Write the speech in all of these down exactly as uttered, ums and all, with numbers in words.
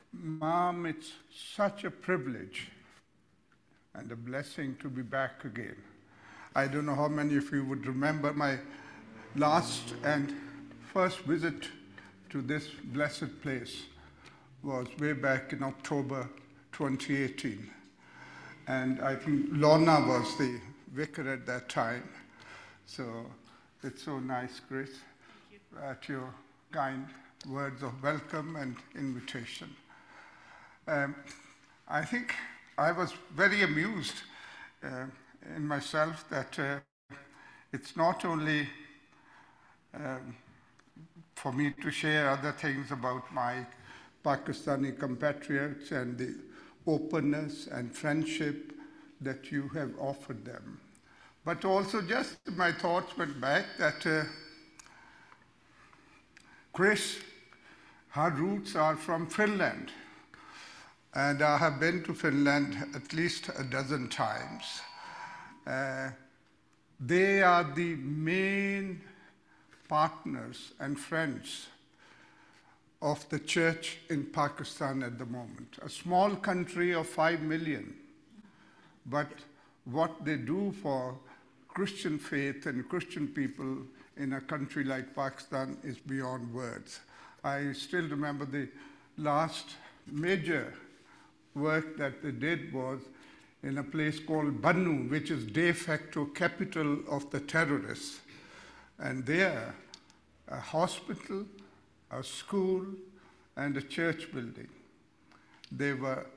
Mom, it's such a privilege and a blessing to be back again. I don't know how many of you would remember my last and first visit to this blessed place was way back in October twenty eighteen. And I think Lorna was the vicar at that time. So it's so nice, Chris, at your kind words of welcome and invitation. Um, I think I was very amused uh, in myself that uh, it's not only um, for me to share other things about my Pakistani compatriots and the openness and friendship that you have offered them, but also just my thoughts went back that uh, Chris, her roots are from Finland. And I have been to Finland at least a dozen times. Uh, they are the main partners and friends of the church in Pakistan at the moment. A small country of five million. But what they do for Christian faith and Christian people in a country like Pakistan is beyond words. I still remember the last major work that they did was in a place called Bannu, which is de facto capital of the terrorists. And there, a hospital, a school, and a church building. They were,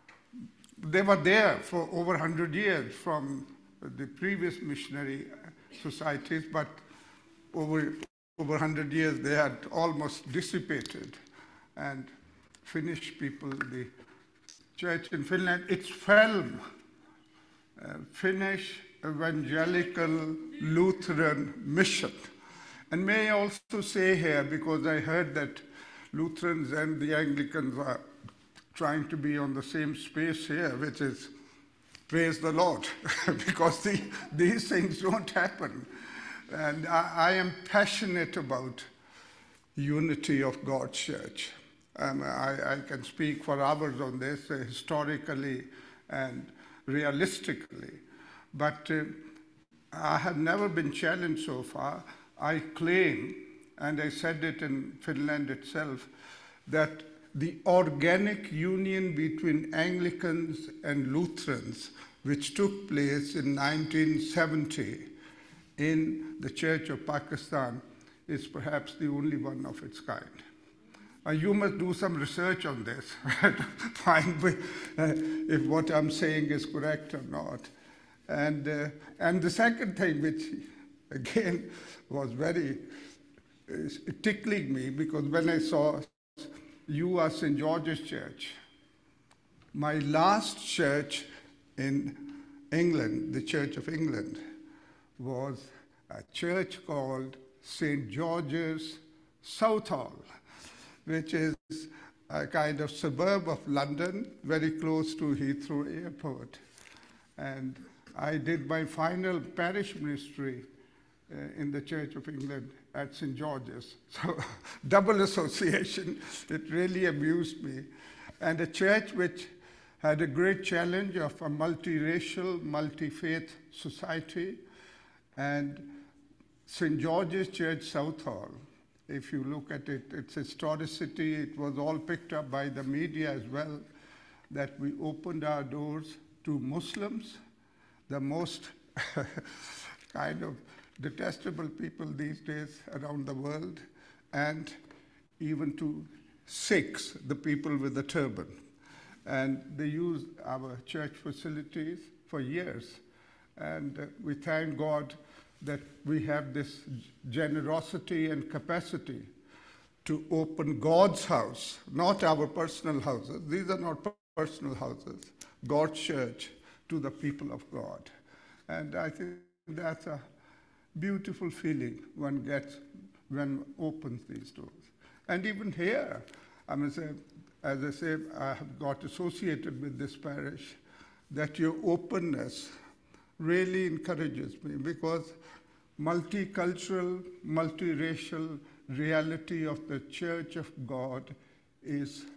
they were there for over one hundred years from the previous missionary societies, but over, over one hundred years they had almost dissipated. And Finnish people, the church in Finland, it's FELM, uh, Finnish Evangelical Lutheran Mission. And may I also say here, because I heard that Lutherans and the Anglicans are trying to be on the same space here, which is praise the Lord, because the, these things don't happen. And I, I am passionate about unity of God's church. Um, I, I can speak for hours on this, uh, historically and realistically. But uh, I have never been challenged so far. I claim, and I said it in Finland itself, that the organic union between Anglicans and Lutherans, which took place in nineteen seventy in the Church of Pakistan, is perhaps the only one of its kind. Uh, you must do some research on this to find uh, if what I'm saying is correct or not. And, uh, and the second thing, which again was very uh, tickling me, because when I saw you are Saint George's Church, my last church in England, the Church of England, was a church called Saint George's Southall, which is a kind of suburb of London, very close to Heathrow Airport. And I did my final parish ministry uh, in the Church of England at Saint George's. So double association, it really amused me. And a church which had a great challenge of a multiracial, multi-faith society. And Saint George's Church Southall, if you look at it, its historicity, it was all picked up by the media as well, that we opened our doors to Muslims, the most kind of detestable people these days around the world, and even to Sikhs, the people with the turban. And they used our church facilities for years. And uh, we thank God that we have this generosity and capacity to open God's house, not our personal houses. These are not personal houses, God's church to the people of God. And I think that's a beautiful feeling one gets when one opens these doors. And even here, I must say, as I say, I have got associated with this parish, that your openness really encourages me, because multicultural, multiracial reality of the Church of God is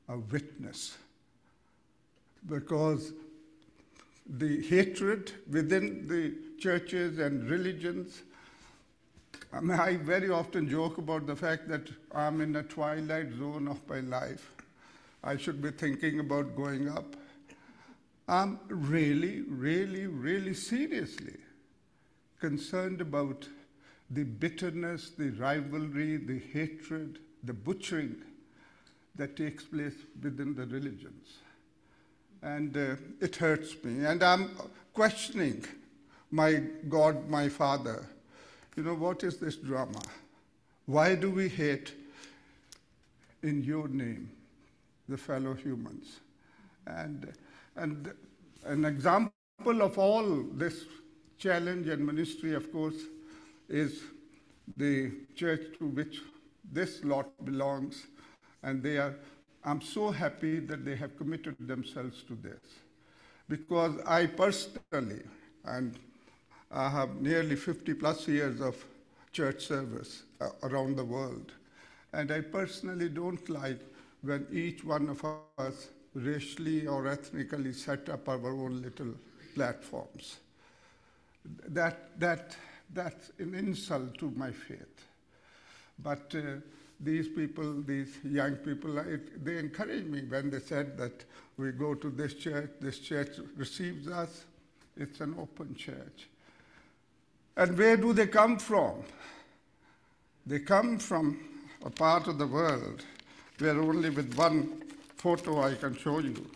a witness, because the hatred within the churches and religions, I mean, I very often joke about the fact that I'm in a twilight zone of my life. I should be thinking about going up. I'm really, really, really seriously concerned about the bitterness, the rivalry, the hatred, the butchering that takes place within the religions. And uh, it hurts me. And I'm questioning my God, my Father. You know, what is this drama? Why do we hate in your name the fellow humans? And, and an example of all this challenge and ministry, of course, is the church to which this lot belongs. And they are, I'm so happy that they have committed themselves to this. Because I personally, and I have nearly fifty plus years of church service uh, around the world, and I personally don't like when each one of us racially or ethnically set up our own little platforms. That, that, that's an insult to my faith. But uh, these people, these young people, it, they encouraged me when they said that we go to this church, this church receives us, it's an open church. And where do they come from? They come from a part of the world where only with one photo I can show you.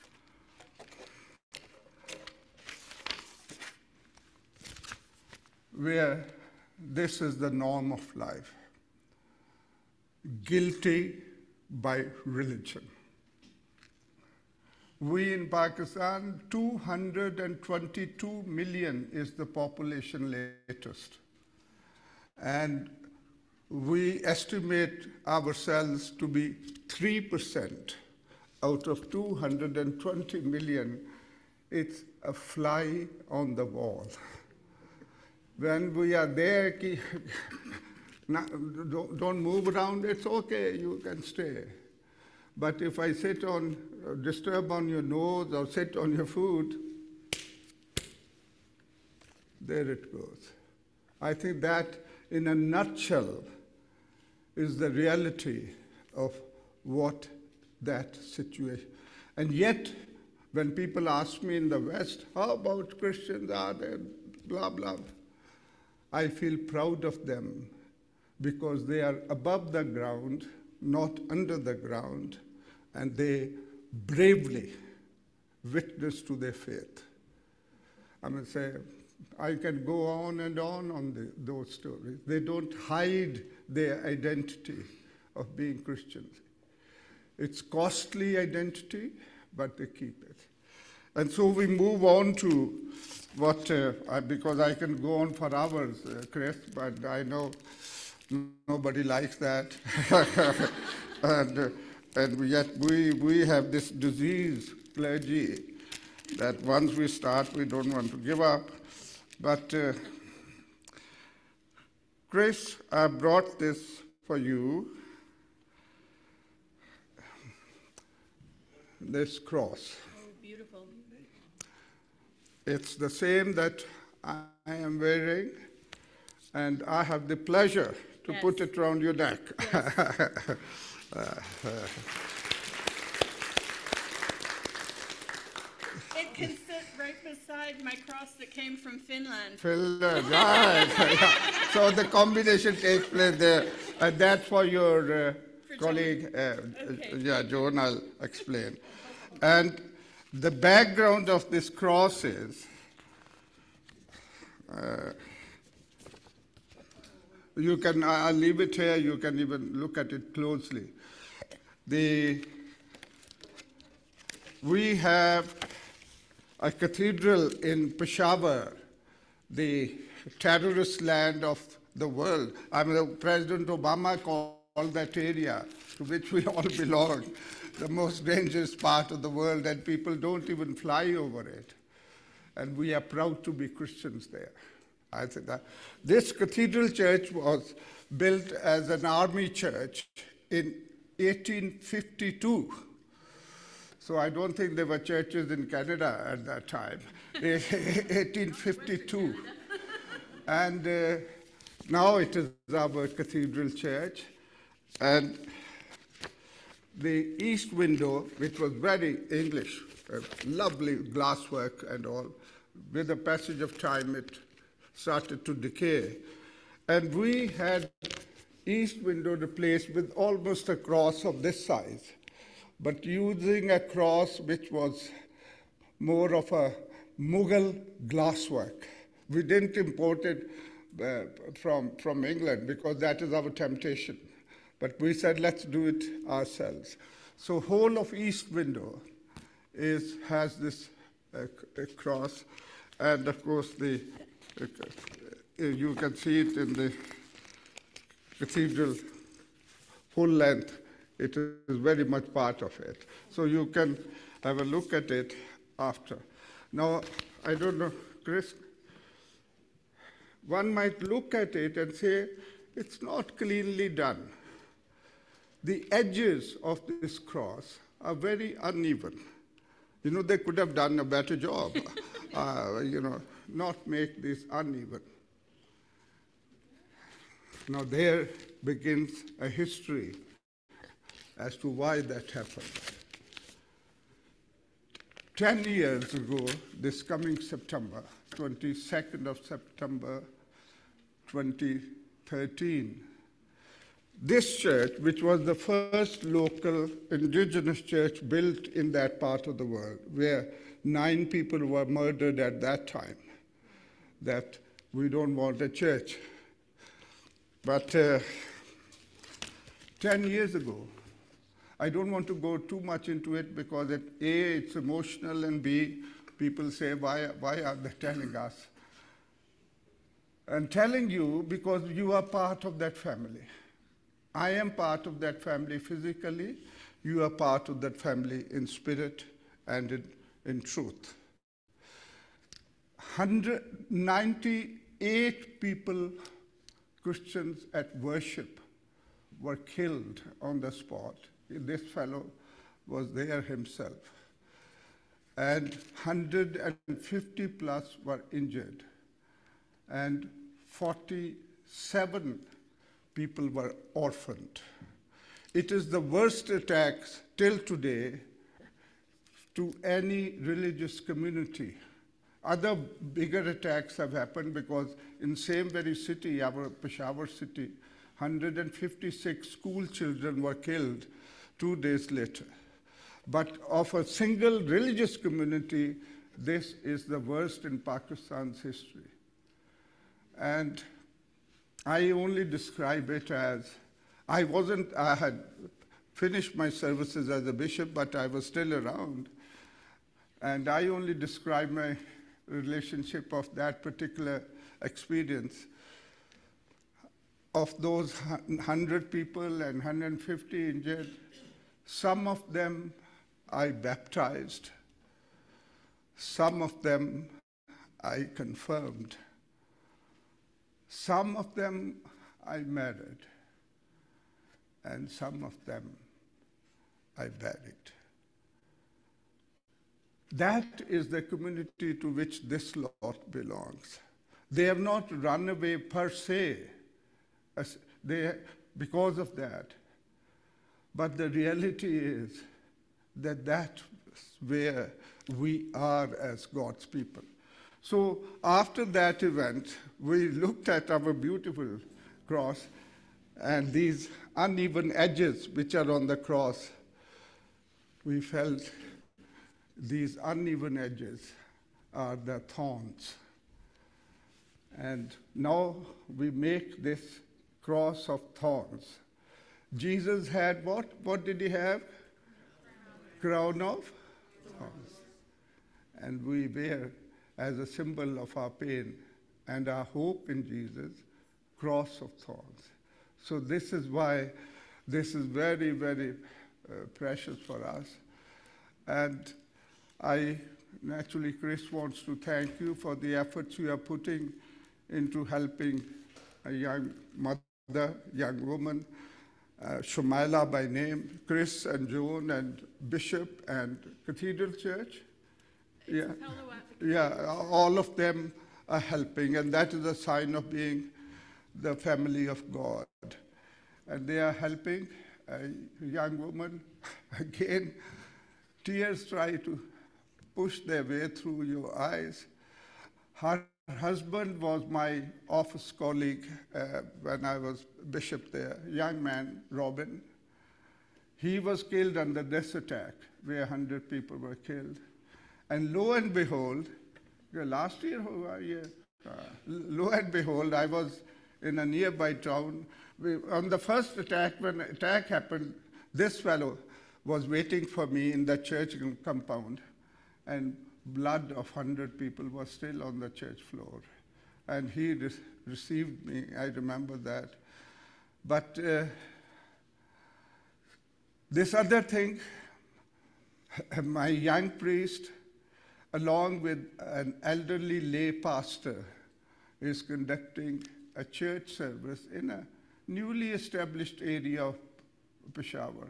Where this is the norm of life. Guilty by religion. We in Pakistan, two hundred twenty-two million is the population latest. And we estimate ourselves to be three percent out of two hundred twenty million. It's a fly on the wall. When we are there, don't move around, it's okay, you can stay. But if I sit on, disturb on your nose or sit on your food, there it goes. I think that, in a nutshell, is the reality of what that situation. And yet, when people ask me in the West, how about Christians, are they, blah, blah, I feel proud of them because they are above the ground, not under the ground, and they bravely witness to their faith. I mean, say, I can go on and on on the, those stories. They don't hide their identity of being Christians. It's costly identity, but they keep it. And so we move on to what, uh, I, because I can go on for hours, uh, Chris, but I know nobody likes that. and, uh, and yet we, we have this disease, clergy, that once we start, we don't want to give up. But uh, Chris, I brought this for you, this cross. Oh, beautiful. It's the same that I am wearing, and I have the pleasure to Yes. put it around your neck. Yes. uh, uh, It can sit right beside my cross that came from Finland. Finland, right. So the combination takes place there, and that's for your uh, For colleague, uh, Okay. yeah, Joan, I'll explain. And the background of this cross is, uh, you can, I'll leave it here, you can even look at it closely. The, we have a cathedral in Peshawar, the terrorist land of the world. I mean, President Obama called that area to which we all belong the most dangerous part of the world, and people don't even fly over it. And we are proud to be Christians there. I think that this cathedral church was built as an army church in eighteen fifty-two. So I don't think there were churches in Canada at that time, eighteen fifty-two. And uh, now it is our cathedral church. And the east window, which was very English, uh, lovely glasswork and all, with the passage of time it started to decay. And we had east window replaced with almost a cross of this size, but using a cross which was more of a Mughal glasswork. We didn't import it uh, from, from England because that is our temptation. But we said, let's do it ourselves. So whole of east window is, has this uh, cross. And of course, the, uh, you can see it in the cathedral full length. It is very much part of it. So you can have a look at it after. Now, I don't know, Chris, one might look at it and say, it's not cleanly done. The edges of this cross are very uneven. You know, they could have done a better job, uh, you know, not make this uneven. Now there begins a history as to why that happened. Ten years ago, this coming September, twenty-second of September, twenty thirteen, this church, which was the first local indigenous church built in that part of the world, where nine people were murdered at that time, that we don't want a church. But uh, ten years ago, I don't want to go too much into it because it, A, it's emotional, and B, people say, why, why are they telling us? And telling you because you are part of that family. I am part of that family physically. You are part of that family in spirit and in, in truth. one hundred ninety-eight people, Christians at worship, were killed on the spot. This fellow was there himself. And one hundred fifty plus were injured. And forty-seven people were orphaned. It is the worst attacks till today to any religious community. Other bigger attacks have happened because in same very city, our Peshawar city, one hundred fifty-six school children were killed two days later. But of a single religious community, this is the worst in Pakistan's history. And I only describe it as, I wasn't, I had finished my services as a bishop, but I was still around. And I only describe my relationship of that particular experience. Of those one hundred people and one hundred fifty injured, some of them I baptized, some of them I confirmed, some of them I married, and some of them I buried. That is the community to which this lot belongs. They have not run away per se, as they, because of that. But the reality is that that's where we are as God's people. So after that event, we looked at our beautiful cross and these uneven edges which are on the cross. We felt these uneven edges are the thorns. And now we make this cross of thorns. Jesus had what? What did he have? Crown, Crown of thorns. And we wear, as a symbol of our pain and our hope in Jesus, cross of thorns. So this is why this is very, very uh, precious for us. And I, naturally, Chris wants to thank you for the efforts you are putting into helping a young mother, young woman, uh, Shumaila by name, Chris and Joan and Bishop and Cathedral Church. It's Yeah, a fellow at the yeah, all of them are helping, and that is a sign of being the family of God. And they are helping a young woman. Again, tears try to push their way through your eyes. Her husband was my office colleague uh, when I was bishop there, young man, Robin. He was killed under this attack, where one hundred people were killed. And lo and behold, last year, uh, yeah, uh, lo and behold, I was in a nearby town. We, on the first attack, when the attack happened, this fellow was waiting for me in the church compound, and blood of one hundred people was still on the church floor. And he re- received me, I remember that. But uh, this other thing, my young priest, along with an elderly lay pastor, is conducting a church service in a newly established area of Peshawar.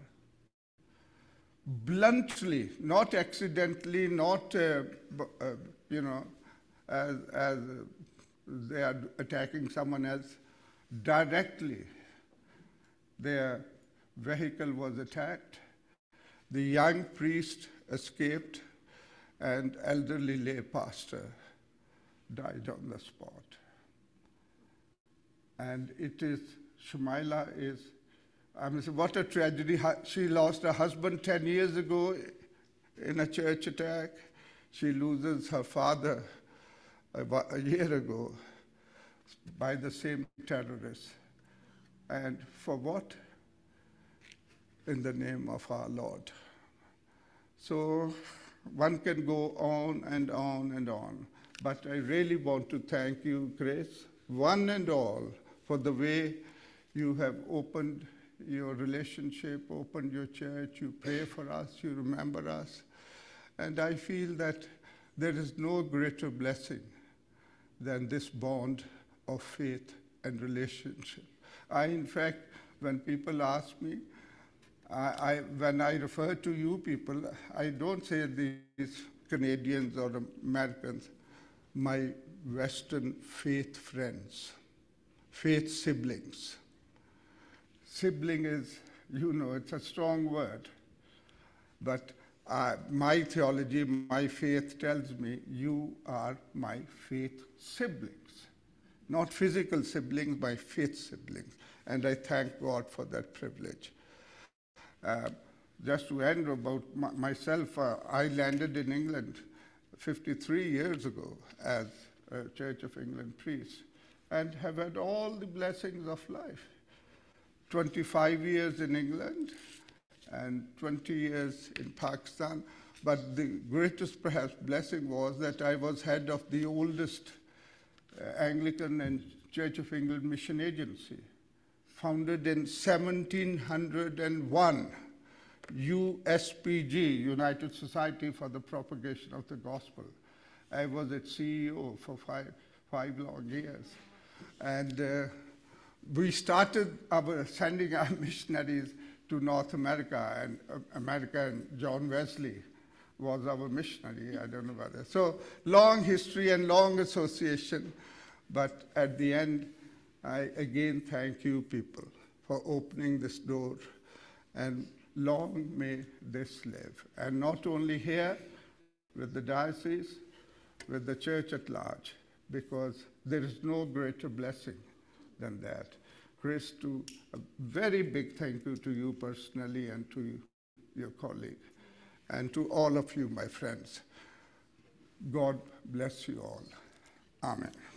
Bluntly, not accidentally, not, uh, uh, you know, as, as they are attacking someone else, directly, their vehicle was attacked. The young priest escaped, and elderly lay pastor died on the spot. And it is, Shumaila is, I mean, what a tragedy. She lost her husband ten years ago in a church attack. She loses her father about a year ago by the same terrorists. And for what? In the name of our Lord. So one can go on and on and on. But I really want to thank you, Grace, one and all, for the way you have opened your relationship, opened your church, you pray for us, you remember us. And I feel that there is no greater blessing than this bond of faith and relationship. I, in fact, when people ask me, I, I, when I refer to you people, I don't say these Canadians or Americans, my Western faith friends, faith siblings. Sibling is, you know, it's a strong word. But uh, my theology, my faith tells me you are my faith siblings. Not physical siblings, my faith siblings. And I thank God for that privilege. Uh, just to end about my, myself, uh, I landed in England fifty-three years ago as a Church of England priest and have had all the blessings of life. twenty-five years in England and twenty years in Pakistan. But the greatest perhaps blessing was that I was head of the oldest uh, Anglican and Church of England mission agency, founded in seventeen oh one, U S P G, United Society for the Propagation of the Gospel. I was its C E O for five, five long years. And uh, we started our sending our missionaries to North America, and uh, America, and John Wesley was our missionary. I don't know about that. So long history and long association, but at the end, I again thank you people for opening this door, and long may this live. And not only here with the diocese, with the church at large, because there is no greater blessing than that. Chris, to a very big thank you to you personally and to you, your colleague, and to all of you, my friends. God bless you all. Amen.